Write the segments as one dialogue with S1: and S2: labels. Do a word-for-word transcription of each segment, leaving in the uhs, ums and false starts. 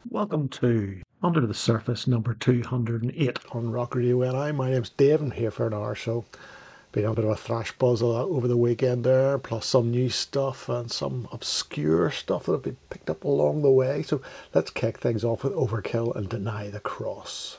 S1: Welcome to Under the Surface number two hundred eight on Rock Radio N I. My name's Dave. I'm here for an hour, so been a bit of a thrash buzz over the weekend there, plus some new stuff and some obscure stuff that have been picked up along the way. So let's kick things off with Overkill and Deny the Cross.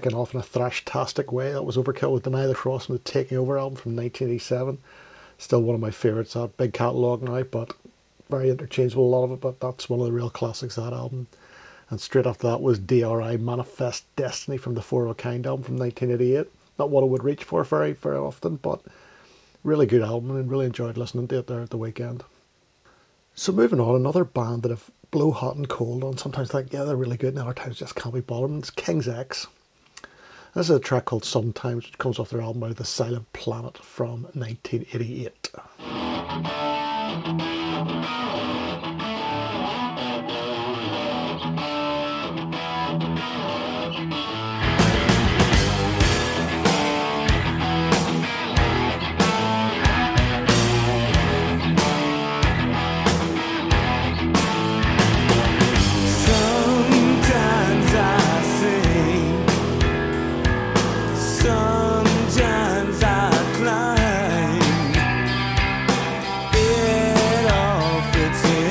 S1: kicking off in a thrash-tastic way. That was Overkill with Deny the Cross from the Taking Over album from nineteen eighty-seven. Still one of my favourites, that big catalogue now, but very interchangeable, a lot of it, but that's one of the real classics of that album. And straight after that was D R I Manifest Destiny from the Four of a Kind album from nineteen eighty-eight. Not what I would reach for very, very often, but really good album and really enjoyed listening to it there at the weekend. So moving on, another band that I've blow hot and cold on, sometimes think, yeah, they're really good, and other times just can't be bothered. It's King's X. This is a track called Sometimes, which comes off their album out of the Silent Planet from nineteen eighty-eight.
S2: It all fits in.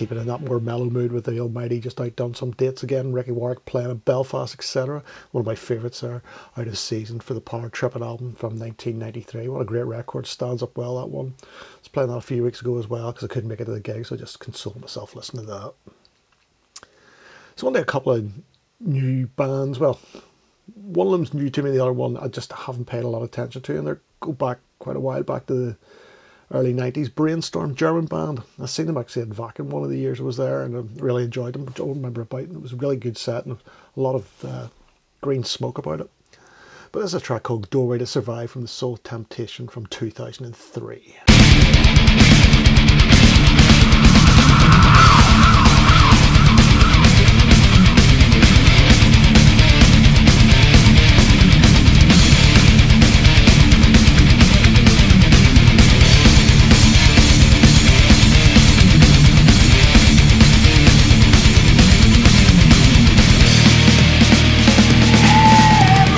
S1: keeping in that more mellow mood with the Almighty just outdone some dates again. Ricky Warwick playing in Belfast, et cetera. One of my favourites there, out of season for the Power Tripping album from nineteen ninety-three. What a great record, stands up well, that one. I was playing that a few weeks ago as well because I couldn't make it to the gig, so I just consoled myself listening to that. So one day a couple of new bands, well, one of them's new to me, the other one I just haven't paid a lot of attention to, and they go back quite a while, back to the early nineties. Brainstorm, German band. I've seen them actually at Wacken one of the years I was there, and I really enjoyed them. I don't remember about it. It was a really good set and a lot of uh, green smoke about it. But there's a track called Doorway to Survive from the Soul Temptation from two thousand three.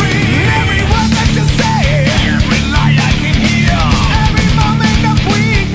S2: Every word that you say, every lie I can hear, every moment of weakness.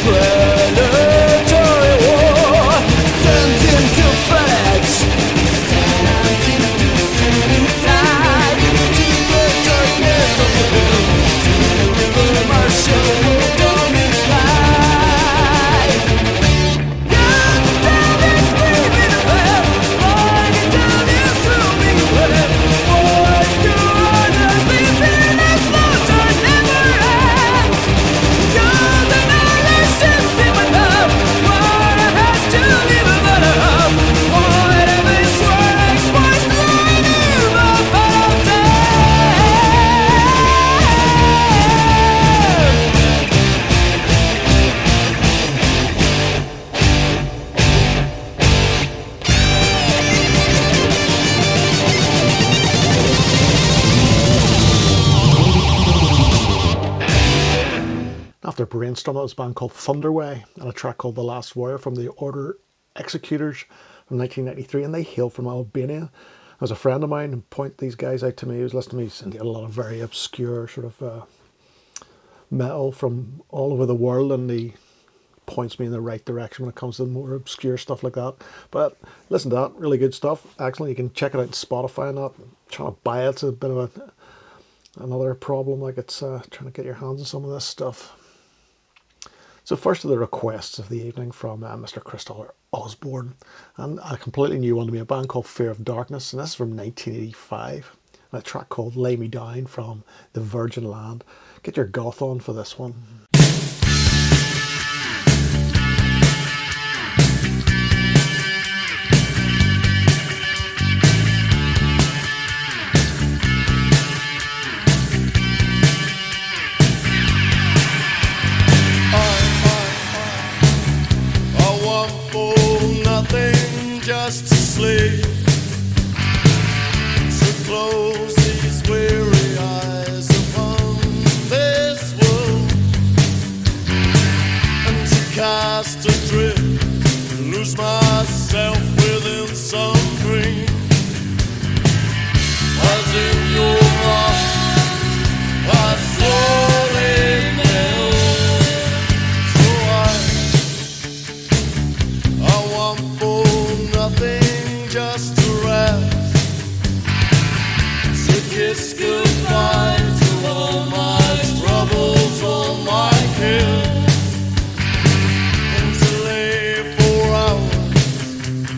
S1: After Brainstorm, that was a band called Thunderway, and a track called The Last Warrior from the Order Executors from nineteen ninety-three, and they hail from Albania. As a friend of mine pointed these guys out to me, he was listening to me, and they had a lot of very obscure sort of uh, metal from all over the world, and he points me in the right direction when it comes to more obscure stuff like that. But listen to that, really good stuff. Excellent. You can check it out on Spotify and that. Trying to buy it's a bit of a, another problem, like it's uh, trying to get your hands on some of this stuff. So first of the requests of the evening from uh, Mister Christopher Osborne, and a completely new one to me, a band called Fear of Darkness, and this is from nineteen eighty-five, and a track called Lay Me Down from The Virgin Land. Get your goth on for this one.
S2: Just to sleep, to close these weary eyes upon this world, and to cast adrift, lose myself within some dream. As in your arms, I slowly melt. So I, I want for nothing, just to rest, to kiss goodbye to all my troubles, all my cares, and to lay for hours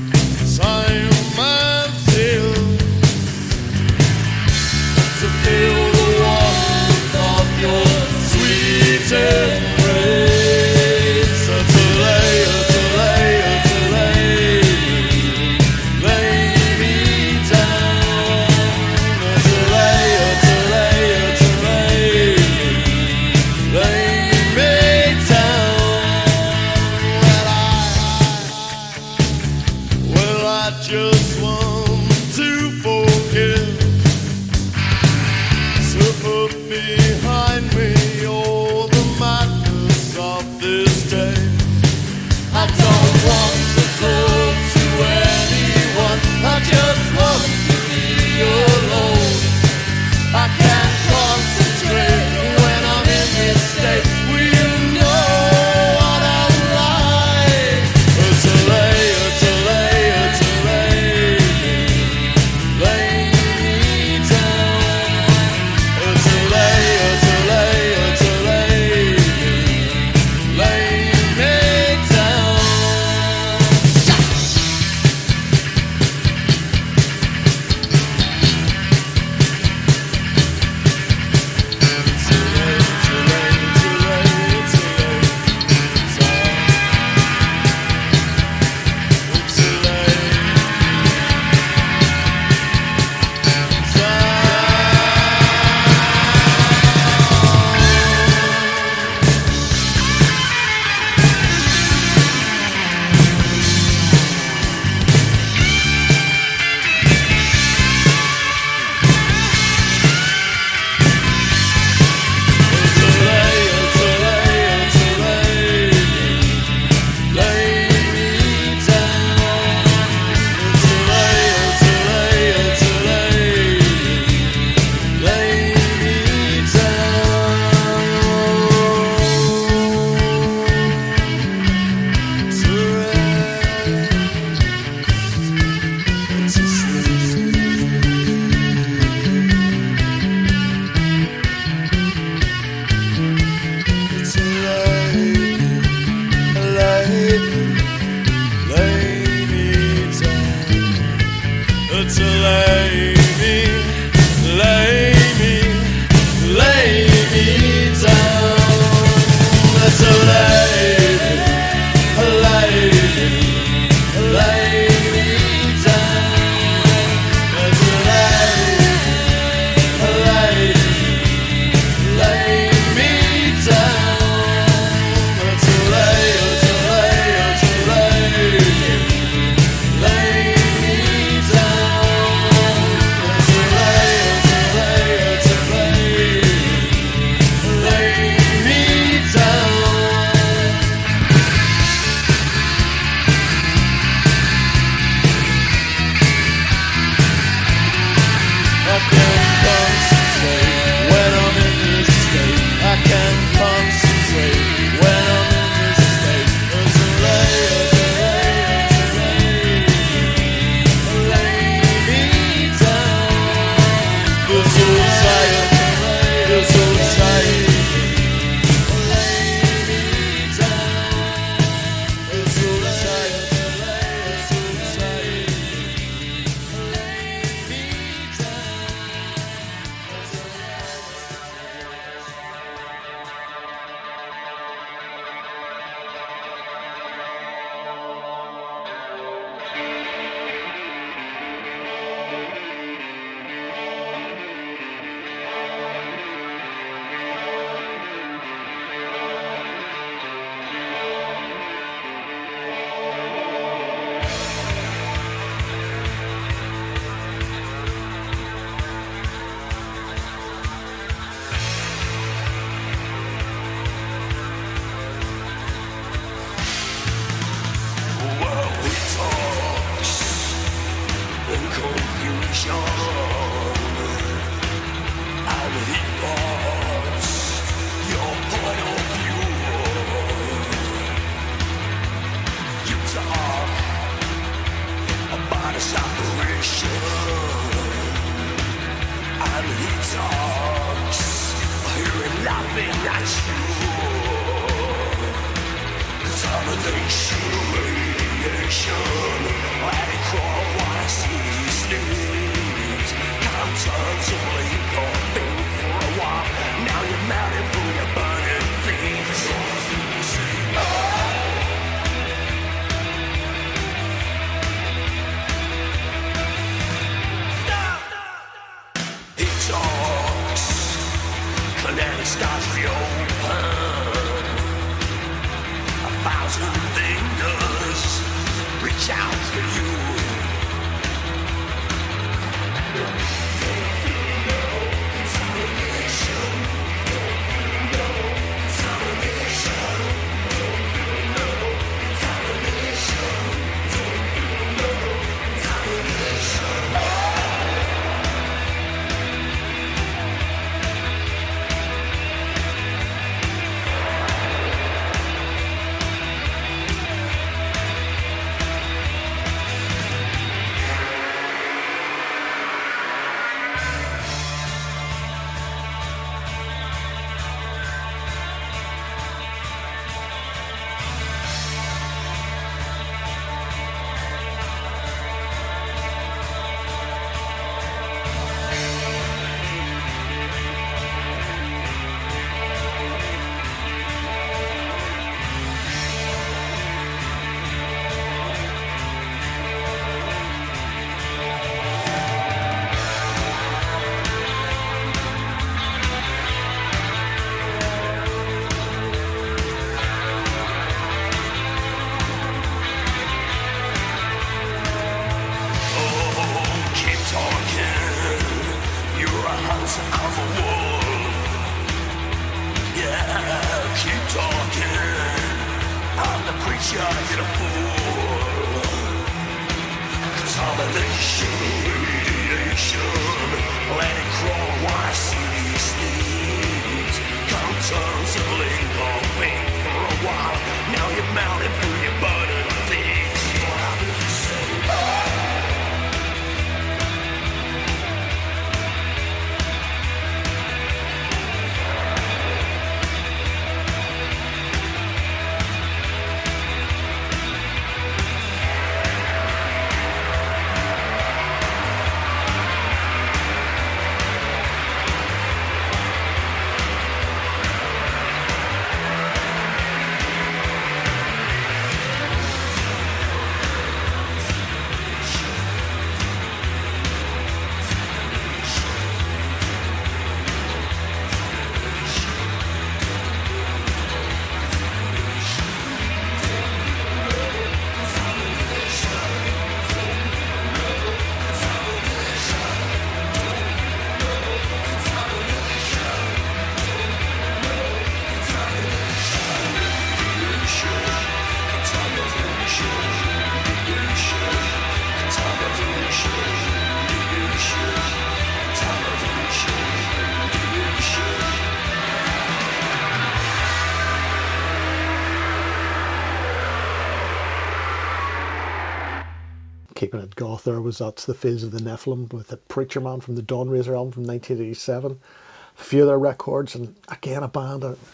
S1: Keeping it goth there was That's the Phase of the Nephilim with the Preacher Man from the Dawnraiser album from nineteen eighty-seven. A few of their records, and again a band I,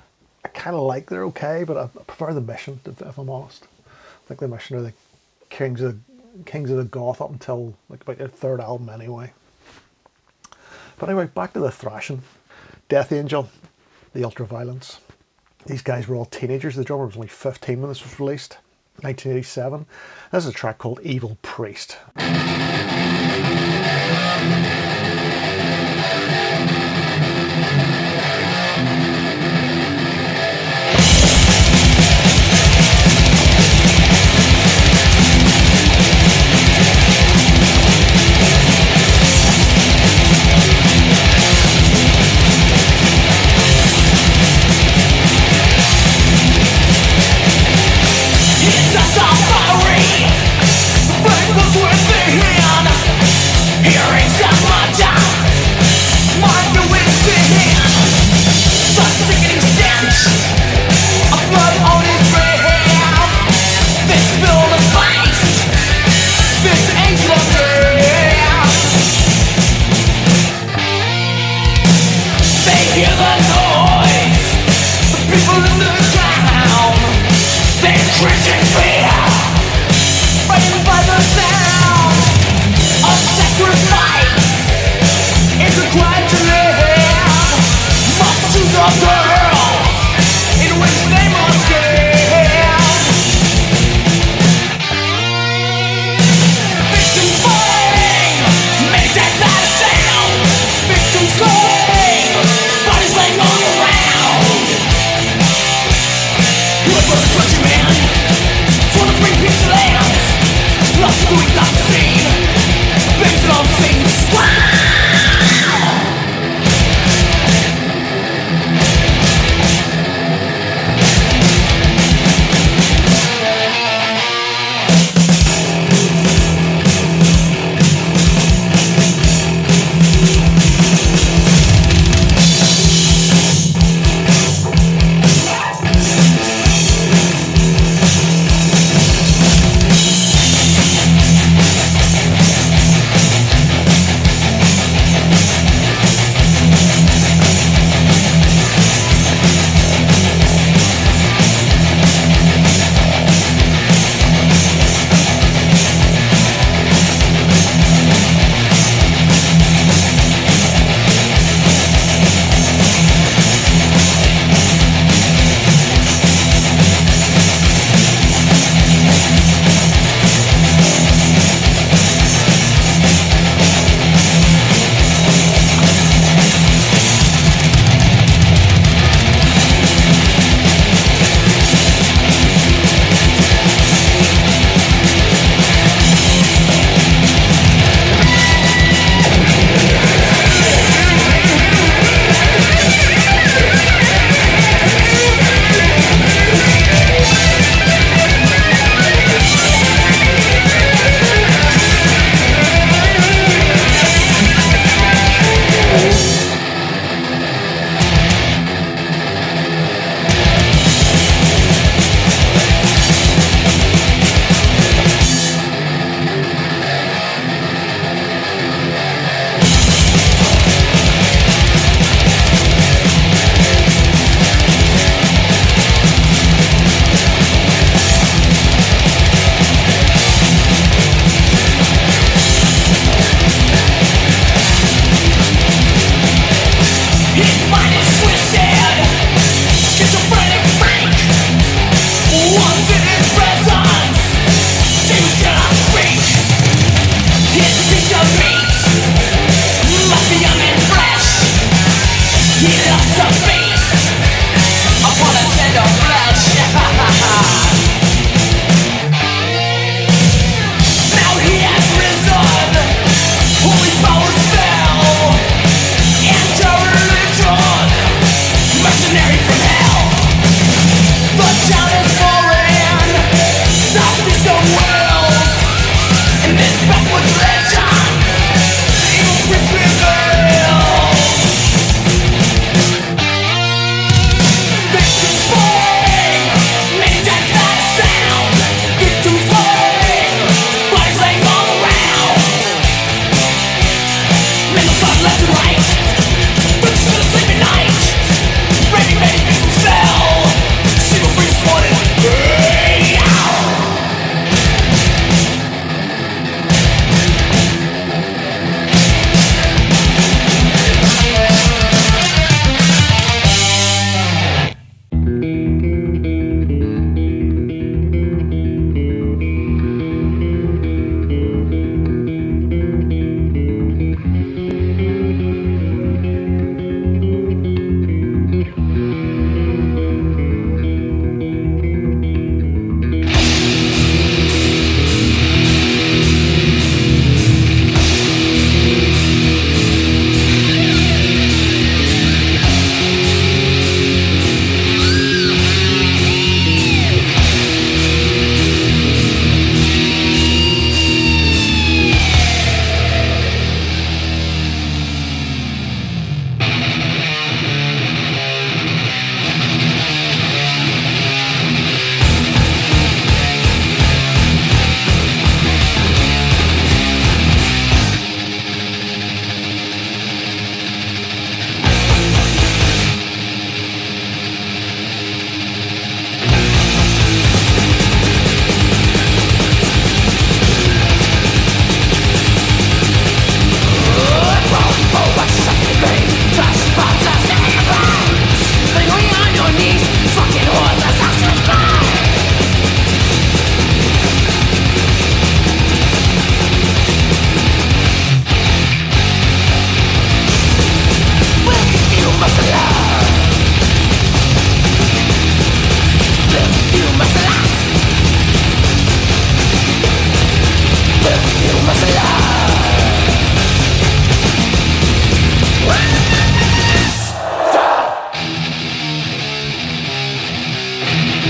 S1: I kind of like. They're okay, but I prefer the Mission, if, if I'm honest. I think the Mission are the kings of kings of the goth up until like about their third album anyway. But anyway, back to the thrashing. Death Angel, the Ultraviolence. These guys were all teenagers. The drummer was only fifteen when this was released. nineteen eighty-seven. This is a track called Evil Priest.
S3: Hearing someone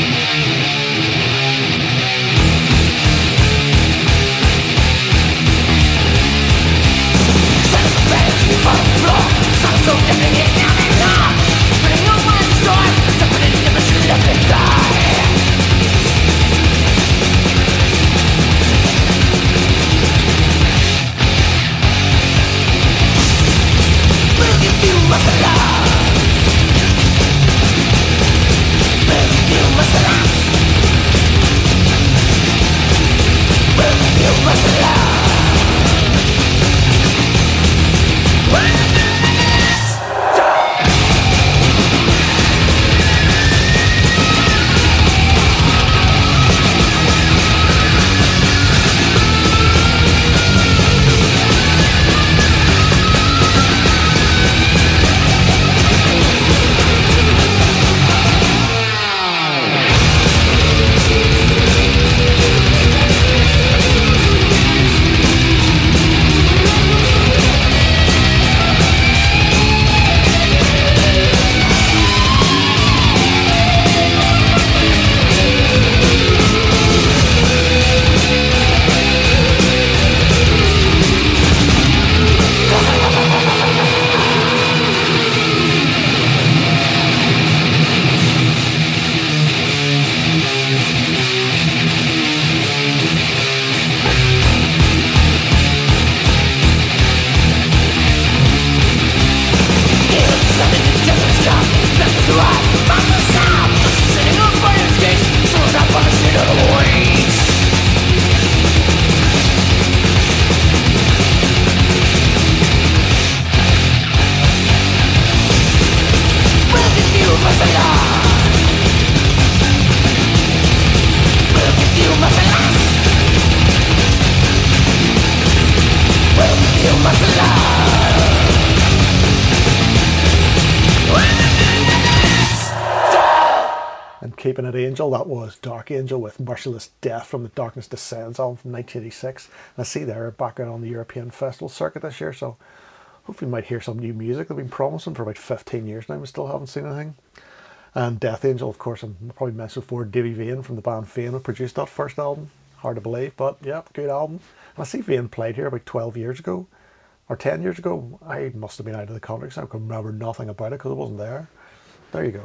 S1: Keeping It Angel, that was Dark Angel with Merciless Death from the Darkness Descends album from nineteen eighty-six. And I see they're back out on the European festival circuit this year, so hopefully we might hear some new music. They've been promising for about fifteen years now, we still haven't seen anything. And Death Angel, of course, I've probably mentioned before, Davey Vane from the band Vane produced that first album. Hard to believe, but yeah, good album. And I see Vane played here about twelve years ago, or ten years ago. I must have been out of the country, so I can remember nothing about it because I wasn't there. There you go.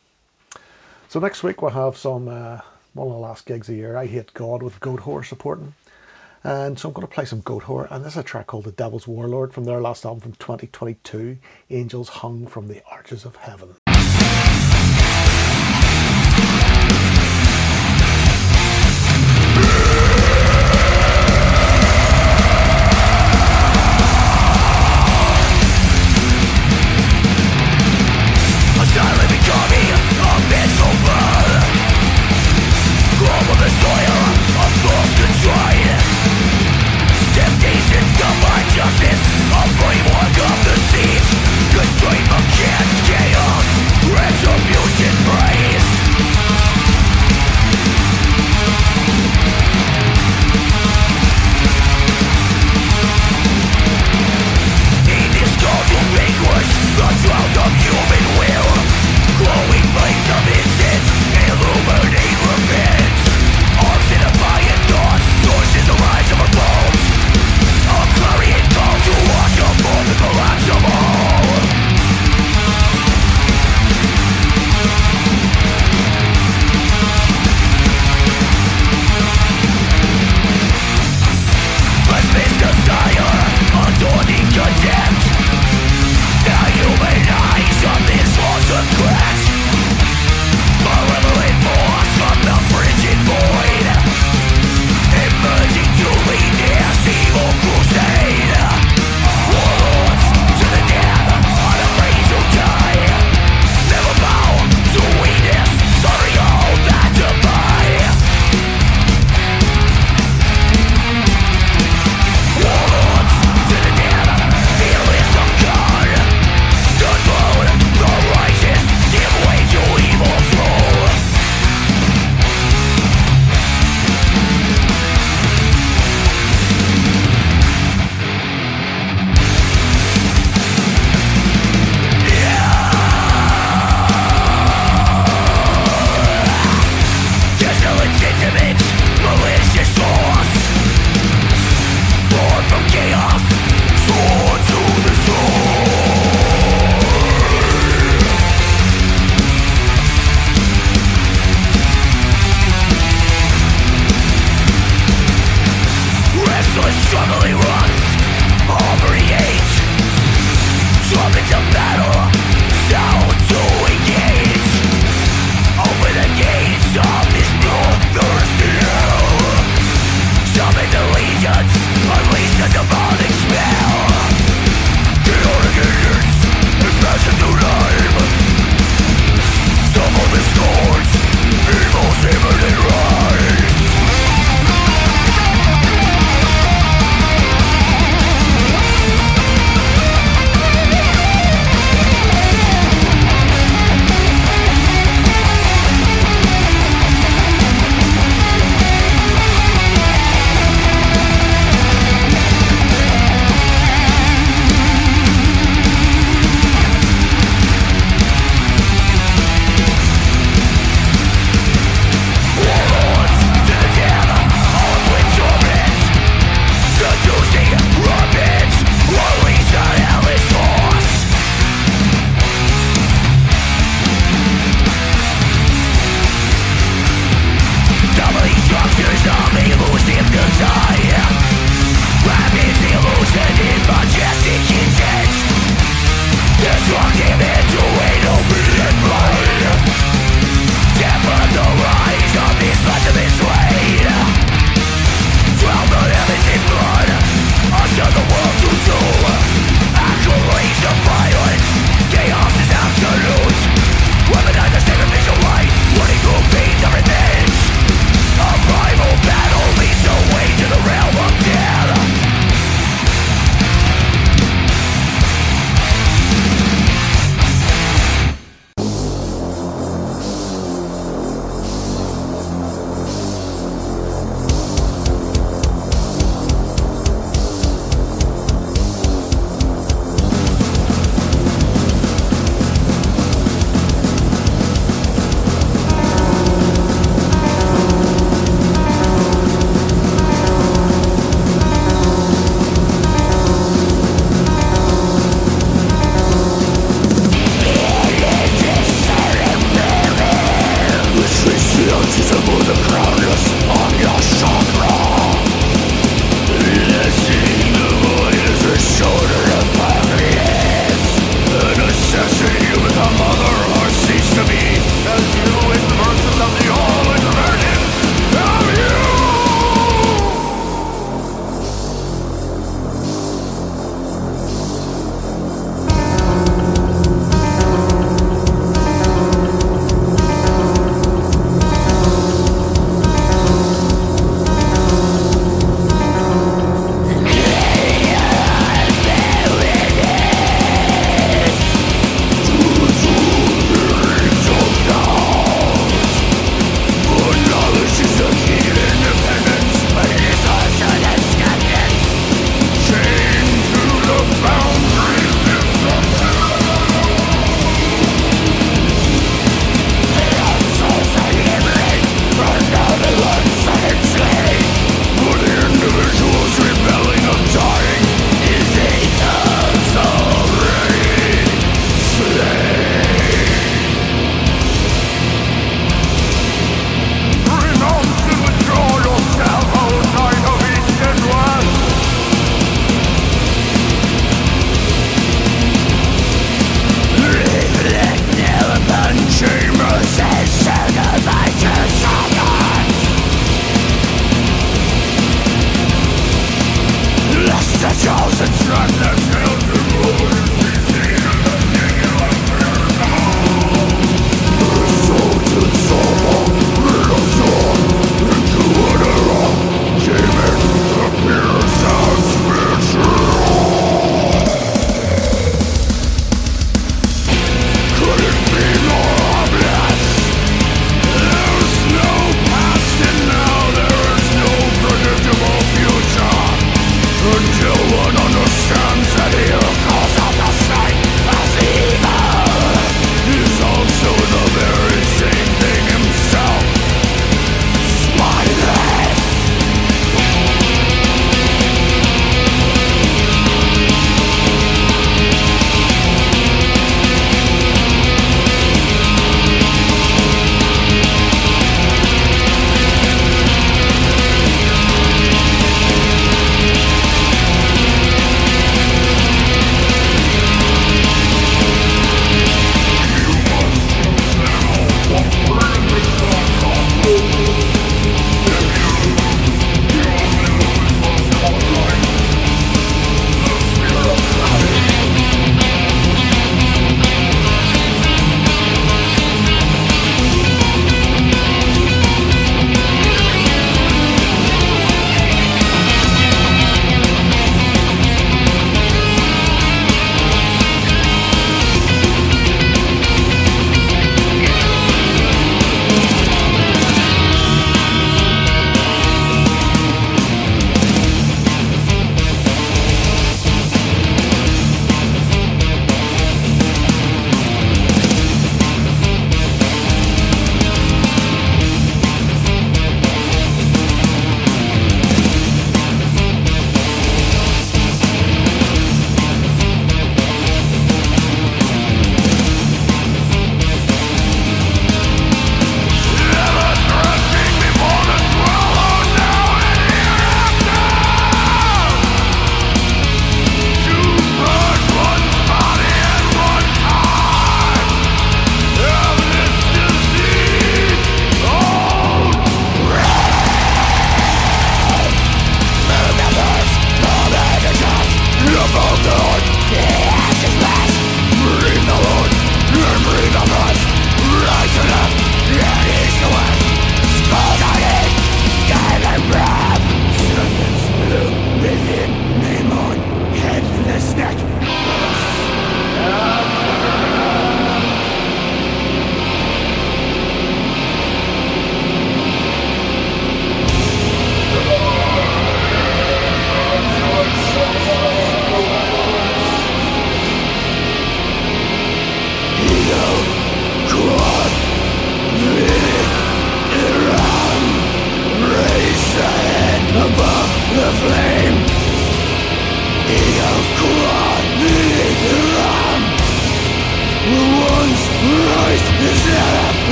S1: So next week we'll have some, uh, one of the last gigs of the year, I Hate God with Goatwhore supporting. And so I'm going to play some Goatwhore, and this is a track called The Devil's Warlord from their last album from twenty twenty-two, Angels Hung from the Arches of Heaven.
S3: Justice, a framework of the seeds, constraint against chaos.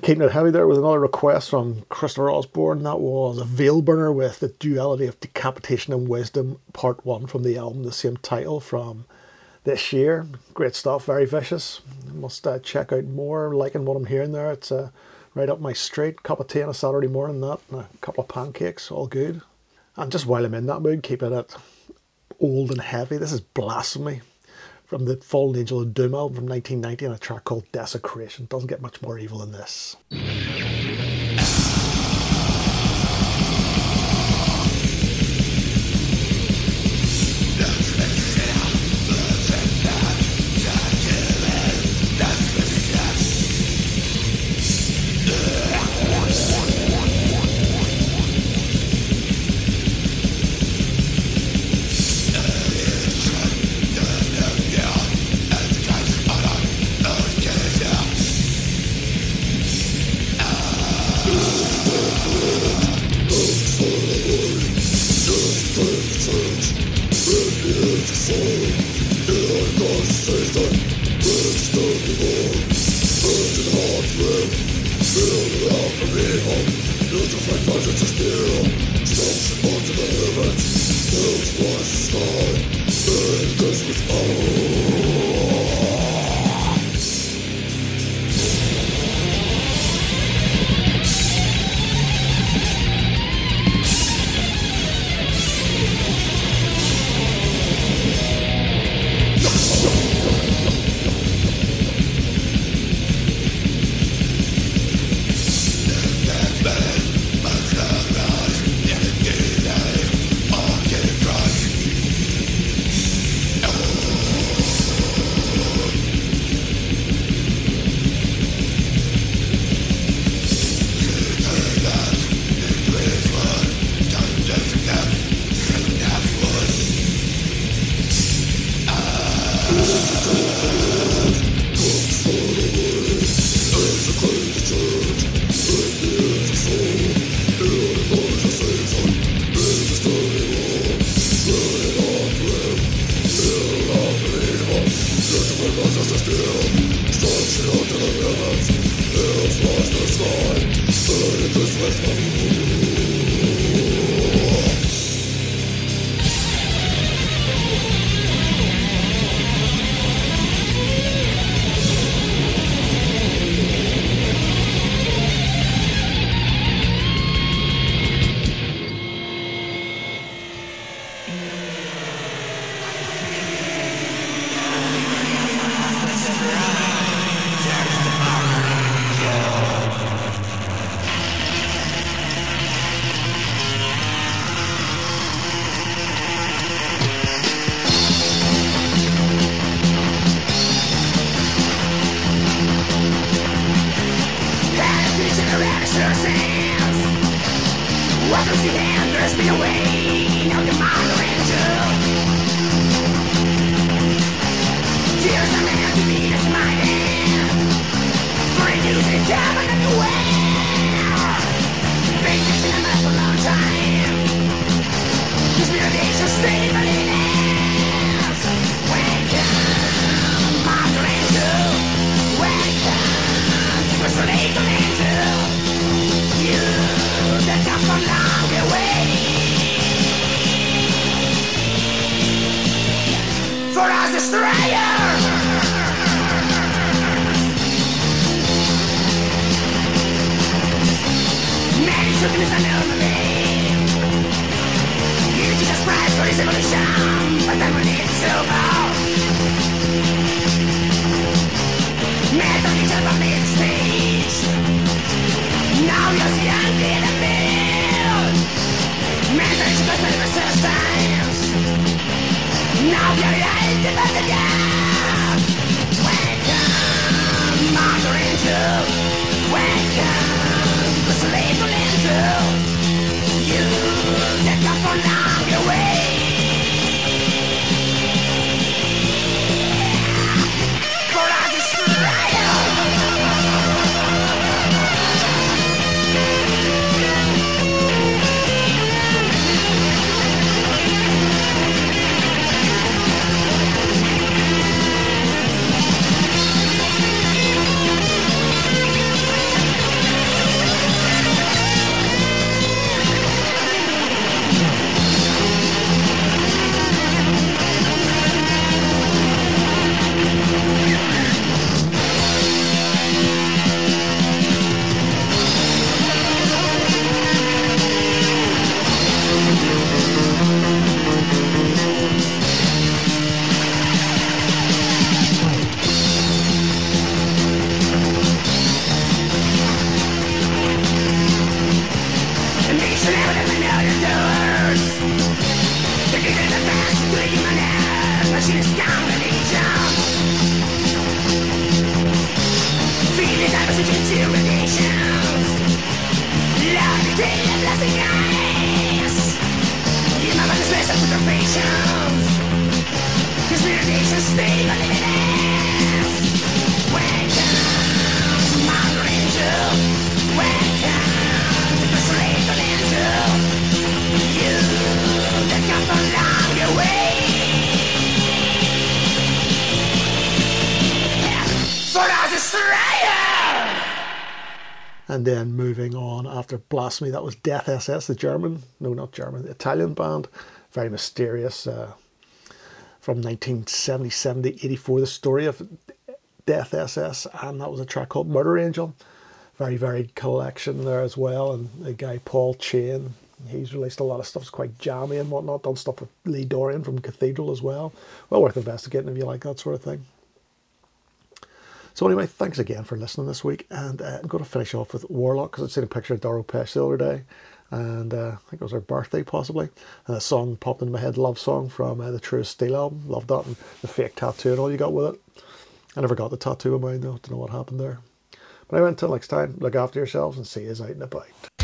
S1: keeping it heavy there with another request from Christopher Osborne. That was a Veil Burner with the duality of Decapitation and Wisdom, part one from the album, the same title from this year. Great stuff, very vicious. Must uh, check out more, liking what I'm hearing there. It's uh, right up my street. Cup of tea on a Saturday morning, that, and a couple of pancakes, all good. And just while I'm in that mood, keeping it old and heavy, this is Blasphemy from the Fallen Angel of Doom album from nineteen ninety, and a track called Desecration. Doesn't get much more evil than this. And then moving on after Blasphemy, that was Death S S, the German, no, not German, the Italian band, very mysterious, uh, from nineteen seventy-seven to eighty-four, the story of Death S S, and that was a track called Murder Angel. Very varied collection there as well, and the guy Paul Chain, he's released a lot of stuff, it's quite jammy and whatnot, done stuff with Lee Dorian from Cathedral as well. Well worth investigating if you like that sort of thing. So anyway, thanks again for listening this week, and uh, I'm going to finish off with Warlock, because I'd seen a picture of Doro Pesh the other day, and uh, I think it was her birthday possibly, and a song popped into my head, Love Song from uh, the Truest Steel album. Loved that, and the fake tattoo and all you got with it. I never got the tattoo of mine though, don't know what happened there. But anyway, until next time, look after yourselves and see you out and about.